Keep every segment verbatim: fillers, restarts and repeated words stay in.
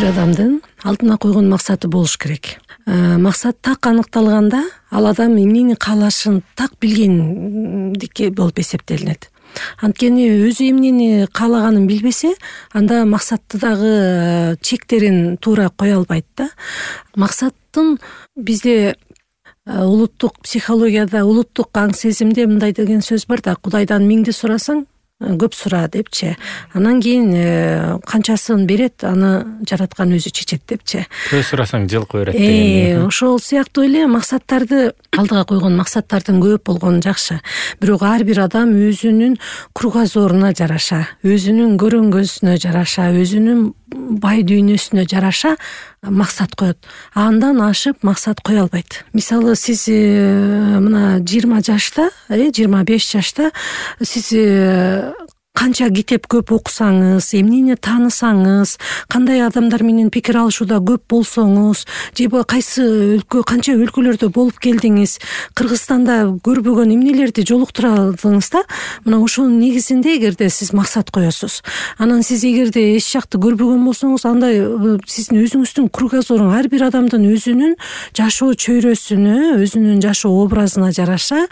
бир адамдын алдына койгон максаты болуш керек. Максат так аныкталганда ал адам эмнени каалашын так билгендикке болуп эсептелинет. Анткени өзү эмнени каалаганын билбесе, анда максатты дагы чектерин туура кое албайт да. Максаттын бизде улуттук психологияда, улуттук аң сезимде мындай деген сөз бар да: Кудайдан миңди сурасаң, көп сура депчи. Анан кийин канчасын берет, аны жараткан өзү чечет депчи. Көп сурасаң жылкы берет деген. Ошол сыяктуу эле максаттарды, алдыга койгон максаттардын көп болгону жакшы. Бирок ар бир адам өзүнүн кругозоруна жараша, өзүнүн көрөнгөсүнө жараша, өзүнүн бай дүйнөсүнө жараша максат коет. Андан ашып максат кое албайт. Мисалы, сиз мына жыйырма жашта, жыйырма беш жашта сиз канча китеп көп окусаңыз, эмнени таанысаңыз, кандай адамдар менен пикир алышууда көп болсоңуз, же кайсы өлкө, канча өлкөлөрдө болуп келдиңиз, Кыргызстанда көрбөгөн эмнелерди жолуктурадыңыз да, мына ошонун негизинде эгерде сиз максат коесуз. Анан сиз эгерде эч жакты көрбөгөн болсоңуз, анда сиздин өзүңүздүн кругозоруң, ар бир адамдын өзүнүн жашоо чөйрөсүнө, өзүнүн жашоо образына жараша,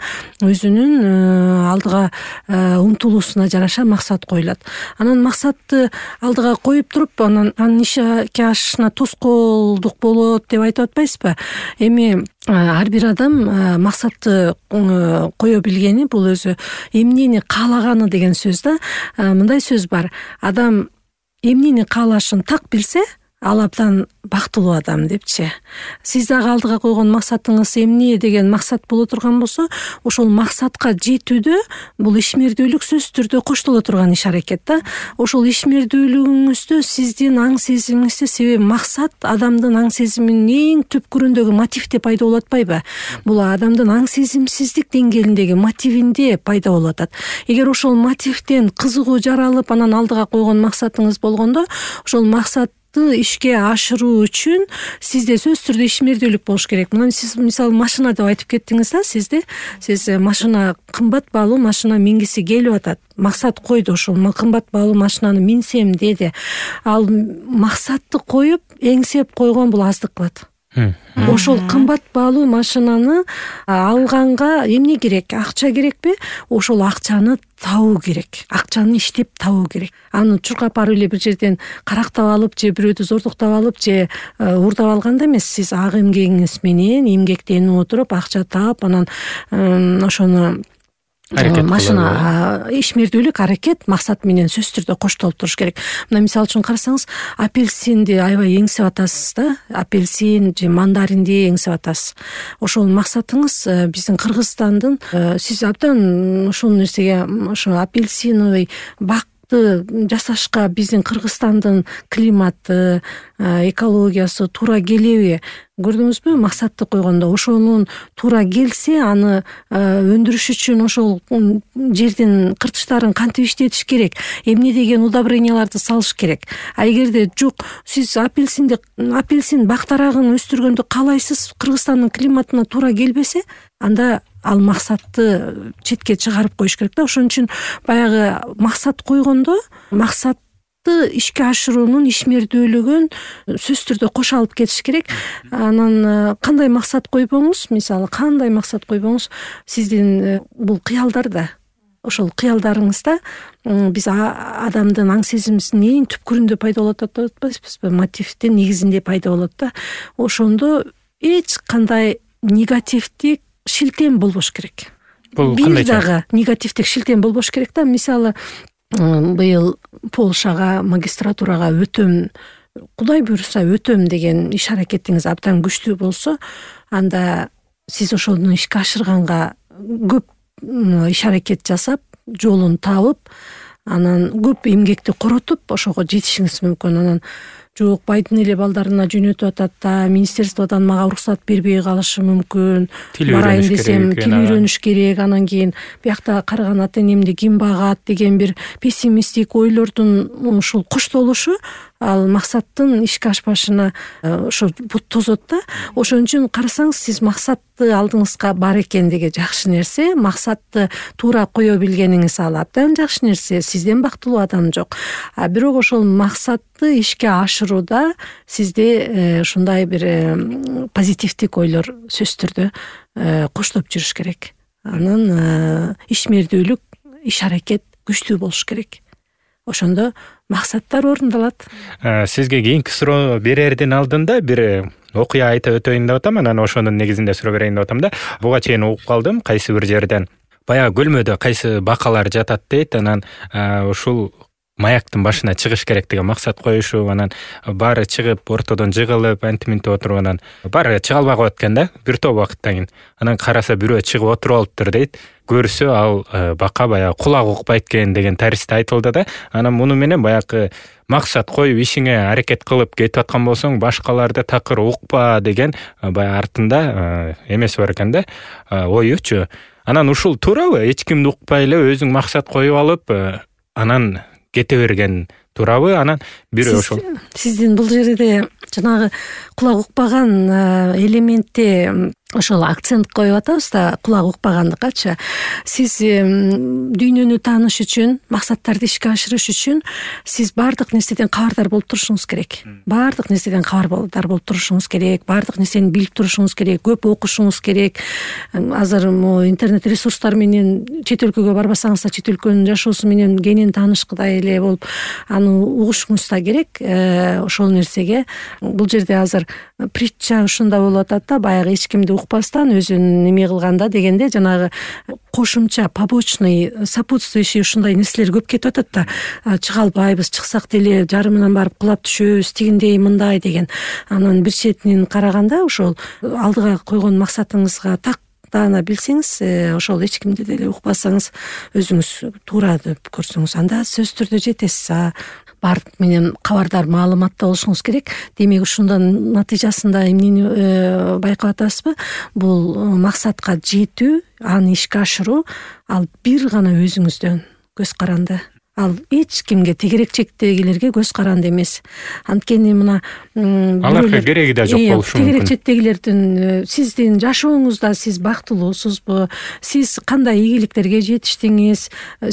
өзүнүн алдыга умтулуусуна жараша максат коюлат. Анан максатты алдыга коюп туруп, анан анын ишке ашышына тоскоолдук болот деп айтып атпайсызбы? Эми ар бир адам максатты кое билгени бул өзү эмнени каалаганы деген сөз да. Мындай сөз бар: адам эмнени каалашын так билсе, ал абдан бактылуу адам депчи. Сиз дагы алдыга койгон максатыңыз эмне деген максат боло турган болсо, ошол максатка жетүүдө бул ишмердүүлүк сөзсүз түрдө коштоло турган иш аракет да. Ошол ишмердүүлүгүңүздө сиздин аң сезимиңизде, себеби максат адамдын аң сезиминин эң түпкүрүндөгү мотивде пайда болуп атпайбы? Бул адамдын аң сезимсиздик деңгээлиндеги мотивинде пайда болуп атат. Эгер ошол мотивден кызыгуу жаралып, анан алдыга койгон максатыңыз болгондо, ошол максат ишке ашыруу үчүн сизде сөзсүз түрдө ишмердүүлүк болуш керек. Мына сиз мисалы машина деп айтып кеттиңиз да, сизде сиз машина, кымбат баалуу машина мингиси келип атат. Максат койду, ошол кымбат баалуу машинаны минсем деди. Ал максатты коюп, эңсеп койгон бул аздык кылат. Ошол кымбат баалуу машинаны алганга эмне керек? Акча керекпи? Ошол акчаны табуу керек. Акчаны иштеп табуу керек. Аны чуркап барып эле бир жерден карактап алып, же бирөөдү зордуктап алып, же уурдап алганда эмес. Сиз ак эмгегиңиз менен эмгектенип отуруп, акча таап, анан ошону машина ишмердүүлүк аракет максат менен сөзсүз түрдө коштолуп туруш керек. Мына мисалы үчүн карасаңыз, апельсинди аябай эңсеп атасыз да, апельсин же мандаринди эңсеп атасыз. Ошол максатыңыз биздин Кыргызстандын, сиз абдан ушул нерсеге, ошо апельсиновый бак жасашка биздин Кыргызстандын климаты, экологиясы туура келеби? Көрдүңүзбү? Максатты койгондо ошонун туура келсе, аны өндүрүш үчүн ошол жердин кыртыштарын кантип иштетиш керек, эмне деген удобренияларды салыш керек. А эгерде жок, сиз апельсинди апельсин бактарагын өстүргөндү каалайсыз, Кыргызстандын климатына туура келбесе, анда ал максатты четке чыгарып коюш керек да. Ошон үчүн баягы максат койгондо, максат ишке ашыруунун ишмердүүлүгүн сөзсүз түрдө кошо алып кетиш керек. Анан кандай максат койбоңуз, мисалы кандай максат койбоңуз, сиздин бул кыялдар да, ошол кыялдарыңызда биз адамдын аң сезимисинин эң түпкүрүндө пайда болот деп атпайсызбы? Мотивдин негизинде пайда болот да. Ошондо эч кандай негативдик шилтем болбош керек. Бул кандай дагы негативдик шилтем болбош керек да. Мисалы, быйыл Полшага магистратурага өтөм, Кудай буйруса өтөм деген иш аракетиңиз абдан күчтүү болсо, анда сиз ошону ишке ашырганга көп иш аракет жасап, жолун табып, анан көп эмгекти коротуп ошого жетишиңиз мүмкүн. Анан жок, байдын эле балдарына жөнөтүп атат да, министерстводон мага уруксат бербей калышы мүмкүн. Барайын десем, тил үйрөнүш керек, анан кийин биякта караган ата энемди ким багат деген бир пессимисттик ойлордун ушул коштолушу ал максаттын ишке ашпашына ошо бут тозот да. Ошон үчүн карасаңыз, сиз максатты алдыңызга бар экендиги жакшы нерсе, максатты туура кое билгениңиз ал абдан жакшы нерсе, сизден бактылуу адам жок. А бирок ошол максатты максатты ишке ашырууда сизде ушундай бир позитивдик ойлор сөзсүз түрдө коштоп жүрүш керек. Анан ишмердүүлүк, иш аракет күчтүү болуш керек. Ошондо максаттар орундалат. Сизге кийинки суроо берердин алдында бир окуя айта өтөйүн деп атам. Анан ошонун негизинде суроо берейин деп атам да. Буга чейин угуп калдым кайсы бир жерден. Баягы көлмөдө кайсы бакалар жатат дейт. Анан ушул маяктын башына чыгыш керек деген максат коюшуп, анан баары чыгып ортодон жыгылып антиминтип отуруп, анан баары чыга албай коет экен да бир топ убакыттан кийин. Анан караса бирөө чыгып отуруп алыптыр дейт. Көрсө ал бака баягы кулак укпайт экен деген таристе айтылды да. Анан муну менен баягы максат коюп ишиңе аракет кылып кетип аткан болсоң, башкаларды такыр укпа деген баягы артында эмеси бар экен да, оючу. Анан ушул туурабы? Эч кимди укпай эле өзүң максат коюп алып, анан кете берген туурабы? Анан бирөө ошол. Сиздин бул жерде жанагы кулак укпаган элементте ошол акцент коюп атабыз да, кулак укпагандыкачы. Сиз дүйнөнү тааныш үчүн, максаттарды ишке ашырыш үчүн сиз баардык нерседен кабардар болуп турушуңуз керек. Баардык нерседен кабардар болуп турушуңуз керек. Баардык нерсени билип турушуңуз керек. Көп окушуңуз керек. Азыр могу интернет ресурстар менен чет өлкөгө барбасаңыз да чет өлкөнүн жашоосу менен кенен таанышкыдай эле болуп аны угушуңуз да керек. Ошол нерсеге бул жерде азыр притча ушунда болуп атат да, баягы эч кимди укпастан өзүн неме кылганда дегенде жанагы кошумча побочный сопутствующий ушундай нерселер көп кетип атат да. Чыга албайбыз, чыксак деле жарымынан барып кулап түшөбүз, тигиндей мындай деген. Анан бир четинен караганда ошол алдыга койгон максатыңызга так таана билсеңиз, ошол эч кимди деле укпасаңыз, өзүңүз туура деп көрсөңүз, анда сөзсүз түрдө жетесиз. Баардык менен кабардар, маалыматта болушуңуз керек. Демек ушундан натыйжасында эмнени байкап атасызбы? Бул максатка жетүү, аны ишке ашыруу ал бир гана өзүңүздөн көз каранды. Ал эч кимге, тегерек-чектегилерге көз каранды эмес. Анткени мына аларга кереги да жок болушу мүмкүн. Тегерек-чектегилердин сиздин жашооңузда сиз бактылуусузбу? Сиз кандай ийгиликтерге жетиштиңиз?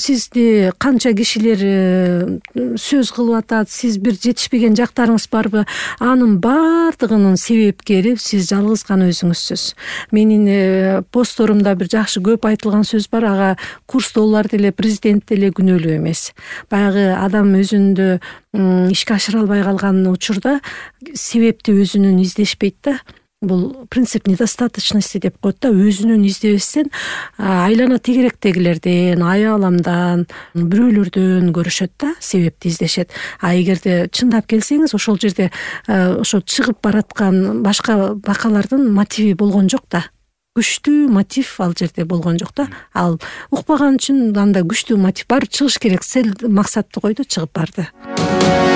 Сизди канча кишилер сөз кылып атат? Сиз бир жетишпеген жактарыңыз барбы? Анын баардыгынын себепкери сиз жалгыз гана өзүңүзсүз. Менин постторумда бир жакшы көп айтылган сөз бар. Ага курстоолор деле, президент деле күнөөлүү эмес. Баягы адам өзүндө ишке ашыра албай калган учурда себепти өзүнүн издешпейт да. Бул принцип недостаточности деп коет да. Өзүнүн издебестен айлана тегеректегилерден, аялымдан, бирөөлөрдөн көрүшөт да, себепти издешет. А эгерде чындап келсеңиз, ошол жерде ошо чыгып бараткан башка бакалардын мотиви болгон жок да. Күчтүү мотив ал жерде болгон жок да. Ал укпаган үчүн анда күчтүү мотив бар, чыгыш керек. Сел максатты койду, чыгып барды.